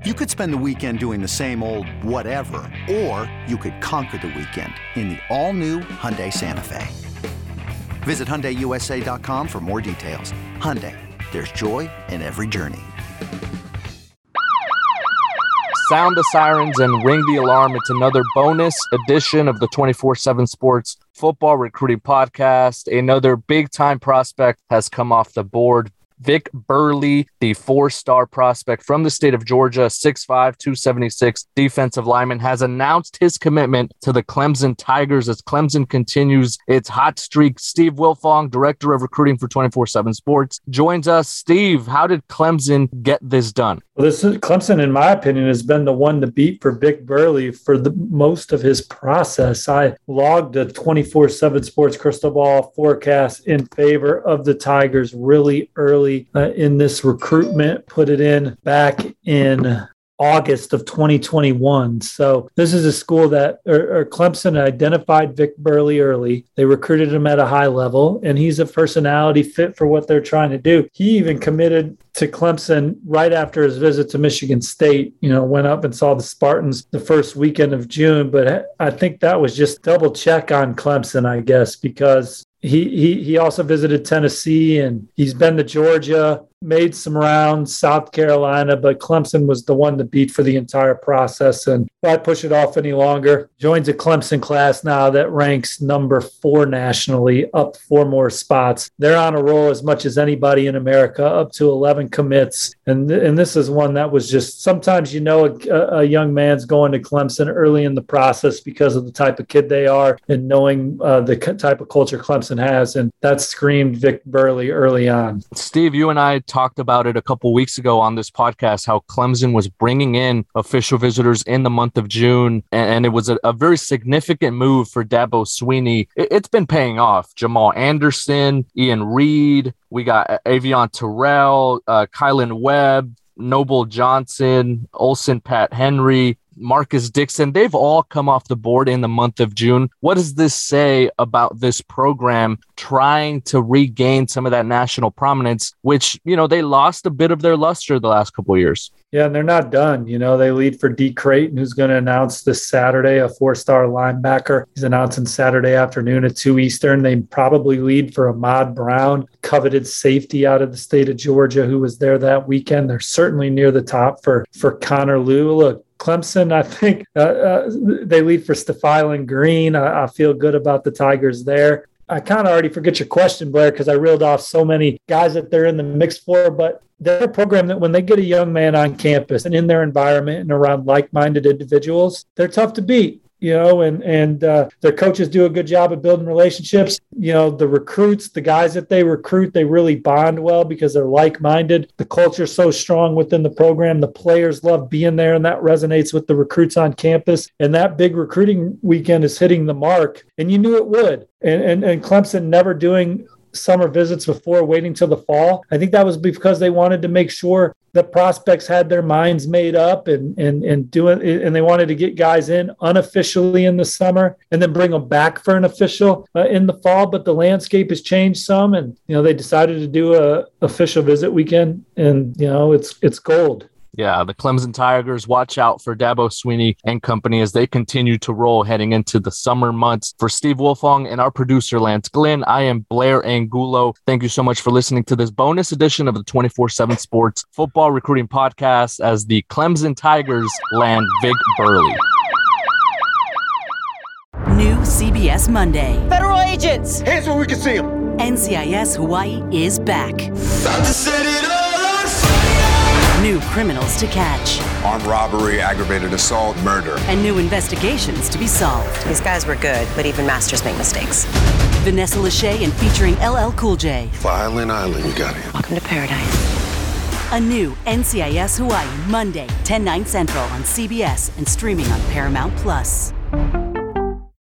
You could spend the weekend doing the same old whatever, or you could conquer the weekend in the all-new Hyundai Santa Fe. Visit HyundaiUSA.com for more details. Hyundai, there's joy in every journey. Sound the sirens and ring the alarm. It's another bonus edition of the 24/7 Sports Football Recruiting Podcast. Another big-time prospect has come off the board. Vic Burley, the four-star prospect from the state of Georgia, 6'5", 276 defensive lineman, has announced his commitment to the Clemson Tigers as Clemson continues its hot streak. Steve Wilfong, Director of Recruiting for 24/7 Sports, joins us. Steve, how did Clemson get this done? Well, Clemson, in my opinion, has been the one to beat for Vic Burley for the most of his process. I logged a 24/7 Sports crystal ball forecast in favor of the Tigers really early in this recruitment, put it in back in August of 2021. So this is a school that Clemson identified Vic Burley early. They recruited him at a high level, and he's a personality fit for what they're trying to do. He even committed to Clemson right after his visit to Michigan State, went up and saw the Spartans the first weekend of June. But I think that was just double check on Clemson, I guess, because he also visited Tennessee, and he's been to Georgia, made some rounds, South Carolina, but Clemson was the one to beat for the entire process. And why push it off any longer? Joins a Clemson class now that ranks number 4 nationally, up 4 more spots. They're on a roll as much as anybody in America, up to 11 commits. And this is one that was just, sometimes a young man's going to Clemson early in the process because of the type of kid they are and knowing the type of culture Clemson has. And that screamed Vic Burley early on. Steve, you and I talked about it a couple weeks ago on this podcast, how Clemson was bringing in official visitors in the month of June, and it was a very significant move for Dabo Swinney. It's been paying off. Jamal Anderson, Ian Reed, we got Avion Terrell, Kylan Webb, Noble Johnson, Olsen Pat Henry, Marcus Dixon. They've all come off the board in the month of June. What does this say about this program trying to regain some of that national prominence, which, they lost a bit of their luster the last couple of years? Yeah, and they're not done. They lead for D. Creighton, who's going to announce this Saturday, a 4-star linebacker. He's announcing Saturday afternoon at 2 Eastern. They probably lead for Ahmad Brown, coveted safety out of the state of Georgia, who was there that weekend. They're certainly near the top for Connor Lew. Look, Clemson, I think they lead for Stephylan Green. I feel good about the Tigers there. I kind of already forget your question, Blair, because I reeled off so many guys that they're in the mix for, but they're a program that when they get a young man on campus and in their environment and around like-minded individuals, they're tough to beat. And their coaches do a good job of building relationships. The recruits, the guys that they recruit, they really bond well because they're like-minded. The culture's so strong within the program. The players love being there, and that resonates with the recruits on campus. And that big recruiting weekend is hitting the mark, and you knew it would. And Clemson never doing summer visits before, waiting till the fall. I think that was because they wanted to make sure that prospects had their minds made up and they wanted to get guys in unofficially in the summer and then bring them back for an official in the fall. But the landscape has changed some, and they decided to do a official visit weekend, and it's gold. Yeah, the Clemson Tigers, watch out for Dabo Swinney and company as they continue to roll heading into the summer months. For Steve Wilfong and our producer, Lance Glenn, I am Blair Angulo. Thank you so much for listening to this bonus edition of the 24/7 Sports Football Recruiting Podcast as the Clemson Tigers land Vic Burley. New CBS Monday. Federal agents! Hands where we can see them. NCIS Hawaii is back. About to set it all on fire. New criminals to catch. Armed robbery, aggravated assault, murder. And new investigations to be solved. These guys were good, but even masters make mistakes. Vanessa Lachey and featuring LL Cool J. Violin Island, you got it. Welcome to paradise. A new NCIS Hawaii, Monday, 10/9 Central on CBS and streaming on Paramount+.